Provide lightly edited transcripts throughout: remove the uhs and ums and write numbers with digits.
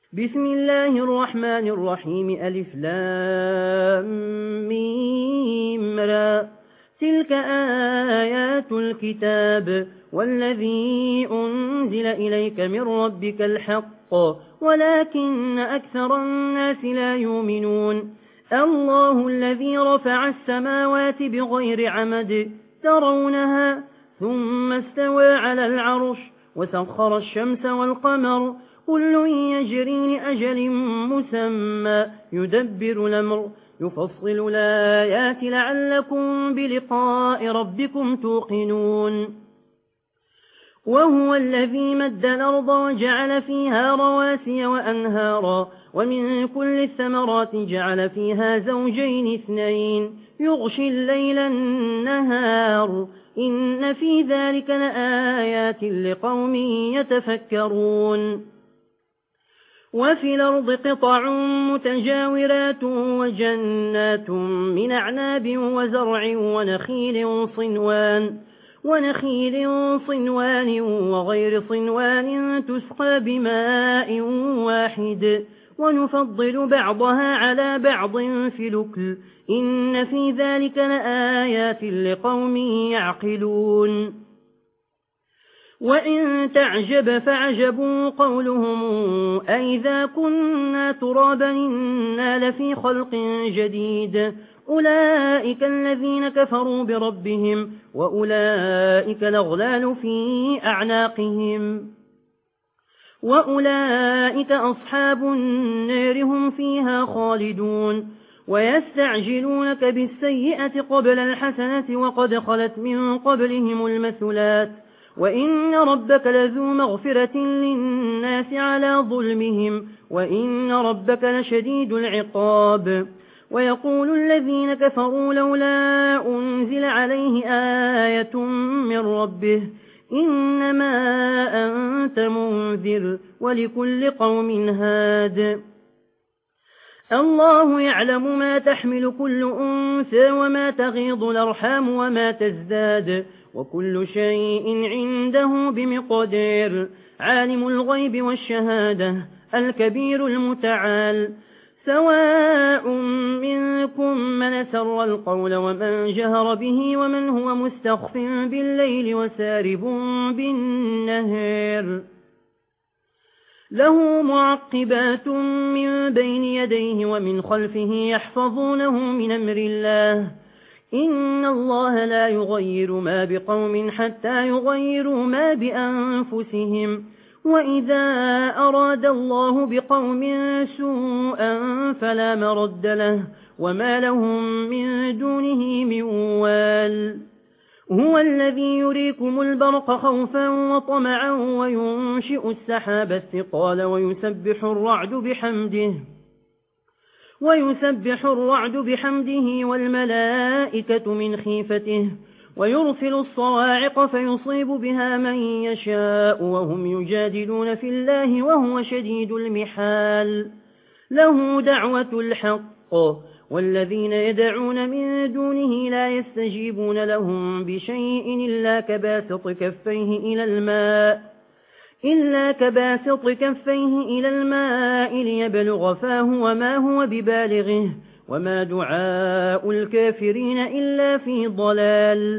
بسم الله الرحمن الرحيم ألف لام ميم را تلك آيات الكتاب والذي أنزل إليك من ربك الحق ولكن أكثر الناس لا يؤمنون الله الذي رفع السماوات بغير عمد ترونها ثم استوى على العرش وسخر الشمس والقمر كل يجري لأجل مسمى يدبر الأمر يفصل الآيات لعلكم بلقاء ربكم توقنون وهو الذي مد الأرض وجعل فيها رواسي وأنهارا ومن كل الثمرات جعل فيها زوجين اثنين يغشي الليل النهار إن في ذلك لآيات لقوم يتفكرون وفي الأرض قطع متجاورات وجنات من أعناب وزرع ونخيل صنوان وغير صنوان تسقى بماء واحد ونفضل بعضها على بعض في الأكل إن في ذلك لآيات لقوم يعقلون وإن تعجب فعجب قولهم أئذا كنا ترابا إنا لفي خلق جديد أولئك الذين كفروا بربهم وأولئك الأغلال في أعناقهم وأولئك أصحاب النار هم فيها خالدون ويستعجلونك بالسيئة قبل الحسنة وقد خلت من قبلهم المثلات وإن ربك لذو مغفرة للناس على ظلمهم وإن ربك لشديد العقاب ويقول الذين كفروا لولا أنزل عليه آية من ربه إنما أنت منذر ولكل قوم هاد الله يعلم ما تحمل كل أنثى وما تغيض الأرحام وما تزداد وكل شيء عنده بمقدار عالم الغيب والشهادة الكبير المتعال سواء منكم من سر القول ومن جهر به ومن هو مستخف بالليل وسارب بالنهار له معقبات من بين يديه ومن خلفه يحفظونه من أمر الله إن الله لا يغير ما بقوم حتى يغيروا ما بأنفسهم وإذا أراد الله بقوم سوءا فلا مرد له وما لهم من دونه من وال هو الذي يريكم البرق خوفا وطمعا وينشئ السحاب الثقال ويسبح الرعد بحمده والملائكة من خيفته ويرسل الصواعق فيصيب بها من يشاء وهم يجادلون في الله وهو شديد المحال له دعوة الحق والذين يدعون من دونه لا يستجيبون لهم بشيء إلا كباسط كفيه إلى الماء ليبلغ فاه وما هو ببالغه وما دعاء الكافرين إلا في ضلال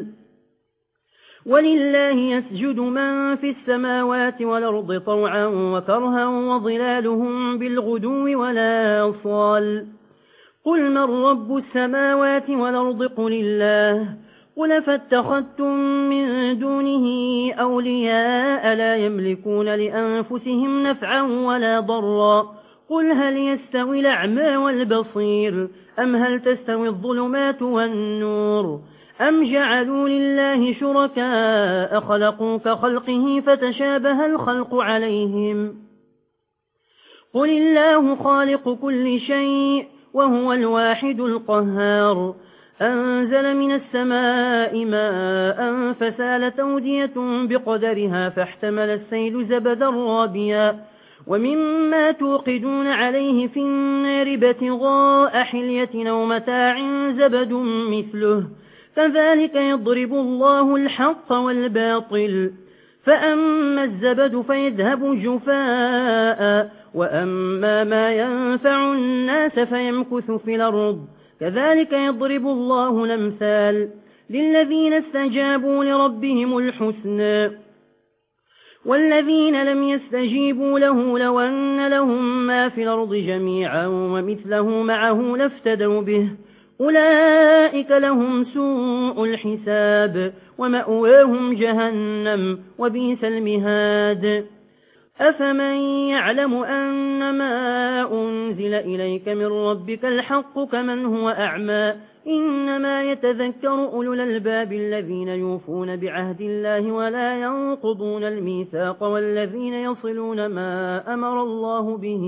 ولله يسجد من في السماوات والأرض طوعا وكرها وظلالهم بالغدو ولا صال قل من رب السماوات والأرض قل الله قل فاتخذتم من دونه أولياء لا يملكون لأنفسهم نفعا ولا ضرا قل هل يستوي الأعمى والبصير أم هل تستوي الظلمات والنور أم جعلوا لله شركاء خلقوا كخلقه فتشابه الخلق عليهم قل الله خالق كل شيء وهو الواحد القهار أنزل من السماء ماء فسالت أودية بقدرها فاحتمل السيل زبدا رابيا ومما توقدون عليه في النار ابتغاء حلية أو متاع زبد مثله كذلك يضرب الله الحق والباطل فأما الزبد فيذهب جفاء وأما ما ينفع الناس فيمكث في الأرض كذلك يضرب الله الأمثال للذين استجابوا لربهم الحسنى والذين لم يستجيبوا له لو أن لهم ما في الأرض جميعا ومثله معه لافتدوا به أولئك لهم سوء الحساب ومأواهم جهنم وبئس المهاد أفمن يعلم أن ما أنزل إليك من ربك الحق كمن هو أعمى إنما يتذكر أولو الألباب الذين يوفون بعهد الله ولا ينقضون الميثاق والذين يصلون ما أمر الله به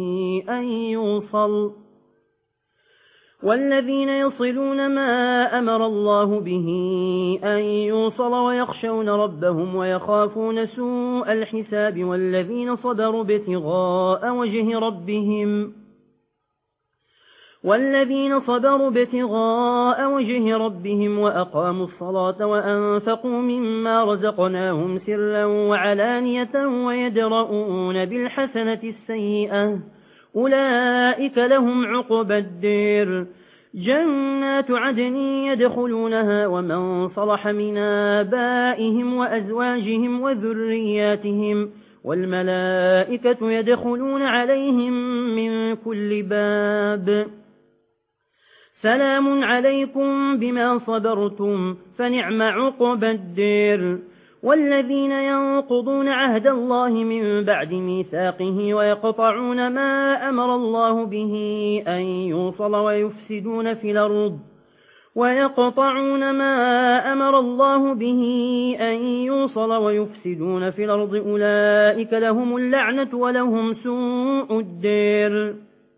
أن يوصل ويخشون ربهم ويخافون سوء الحساب والذين صبروا ابتغاء وجه ربهم وأقاموا الصلاة وأنفقوا مما رزقناهم سرا وعلانية ويدرؤون بالحسنة السيئة أولئك لهم عقبى الدير جنات عدن يدخلونها ومن صلح من آبائهم وأزواجهم وذرياتهم والملائكة يدخلون عليهم من كل باب سلام عليكم بما صبرتم فنعم عقبى الدير والذين ينقضون عهد الله من بعد ميثاقه ويقطعون ما أمر الله به أن يوصل ويفسدون في الأرض أولئك لهم اللعنة ولهم سوء الدير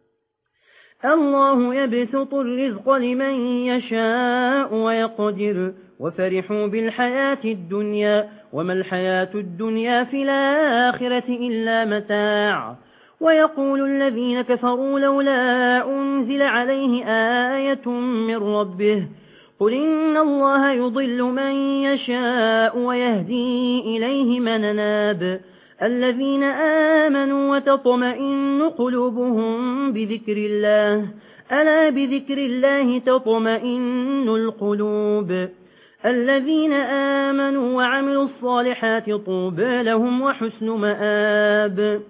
الله يبسط الرزق لمن يشاء ويقدر وفرحوا بالحياة الدنيا وما الحياة الدنيا في الآخرة إلا متاع ويقول الذين كفروا لولا أنزل عليه آية من ربه قل إن الله يضل من يشاء ويهدي إليه من أناب الذين آمنوا وتطمئن قلوبهم بذكر الله ألا بذكر الله تطمئن القلوب الذين آمنوا وعملوا الصالحات طوبى لهم وحسن مآب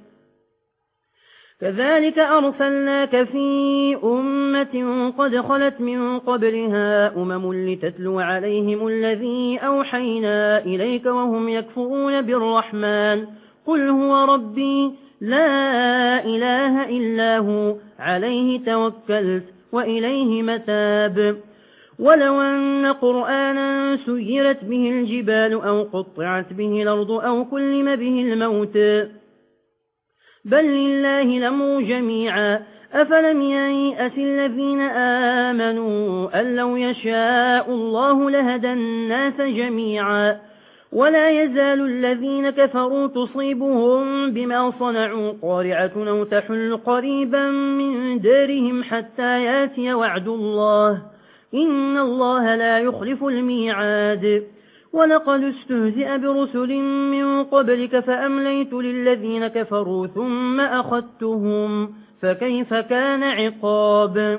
كذلك أرسلناك في أمة قد خلت من قبلها لتتلو عليهم الذي أوحينا إليك وهم يكفرون بالرحمن قل هو ربي لا إله إلا هو عليه توكلت وإليه متاب ولو أن قرآنا سيرت به الجبال أو قطعت به الأرض أو كلم به الموت بل لله الأمر جميعا أفلم ييأس الذين آمنوا أن لو يشاء الله لهدى الناس جميعا ولا يزال الذين كفروا تصيبهم بما صنعوا قارعة أو تحل قريبا من دارهم حتى ياتي وعد الله إن الله لا يخلف الميعاد ولقد استهزئ برسل من قبلك فأمليت للذين كفروا ثم أخذتهم فكيف كان عقاب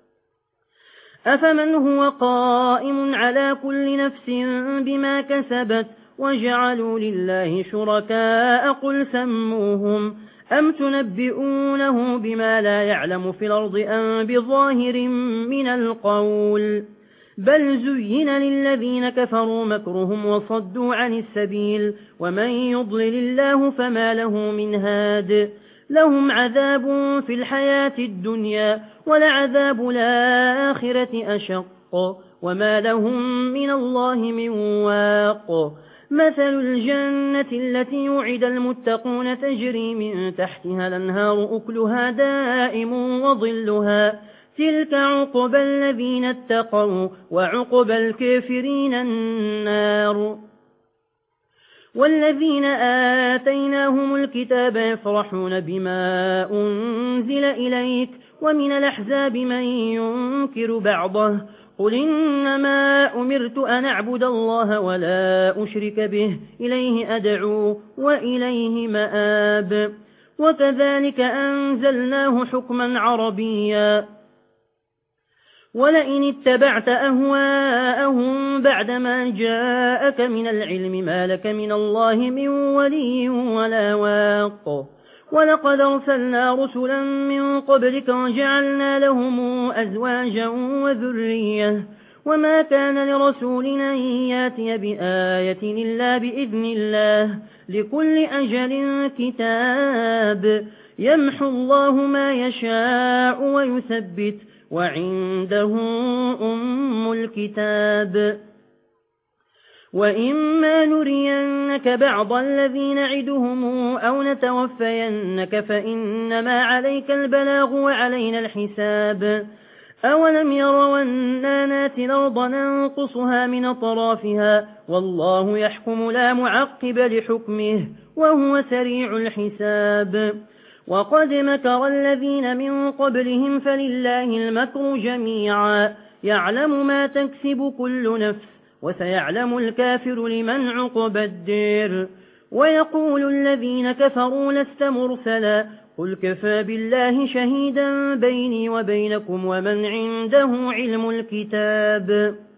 أفمن هو قائم على كل نفس بما كسبت وجعلوا لله شركاء قل سموهم أم تنبئونه بما لا يعلم في الأرض أم بظاهر من القول بل زين للذين كفروا مكرهم وصدوا عن السبيل ومن يضلل الله فما له من هاد لهم عذاب في الحياة الدنيا ولعذاب الآخرة أشق وما لهم من الله من واق مثل الجنة التي يعد المتقون تجري من تحتها الأنهار أكلها دائم وظلها تلك عقبى الذين اتقوا وعقبى الكافرين النار والذين آتيناهم الكتاب يفرحون بما أنزل إليك ومن الأحزاب من ينكر بعضه قل إنما أمرت أن أعبد الله ولا أشرك به إليه أدعو وإليه مآب وكذلك أنزلناه حكما عربيا. ولئن اتبعت أهواءهم بعدما جاءك من العلم ما لك من الله من ولي ولا واق. ولقد أرسلنا رسلا من قبلك وجعلنا لهم أزواجا وذرية وما كان لرسول أن ياتي بآية إلا بإذن الله لكل أجل كتاب يمحو الله ما يشاء ويثبت وعنده أم الكتاب. وإما نرينك بعض الذين نعدهم أو نتوفينك فإنما عليك البلاغ وعلينا الحساب. أولم يروا أنا ناتي الأرض ننقصها من أطرافها والله يحكم لا معقب لحكمه وهو سريع الحساب. وقد مكر الذين من قبلهم فلله المكر جميعا يعلم ما تكسب كل نفس وسيعلم الكافر لمن عقب الدير. ويقول الذين كفروا لست مرسلا قل كفى بالله شهيدا بيني وبينكم ومن عنده علم الكتاب.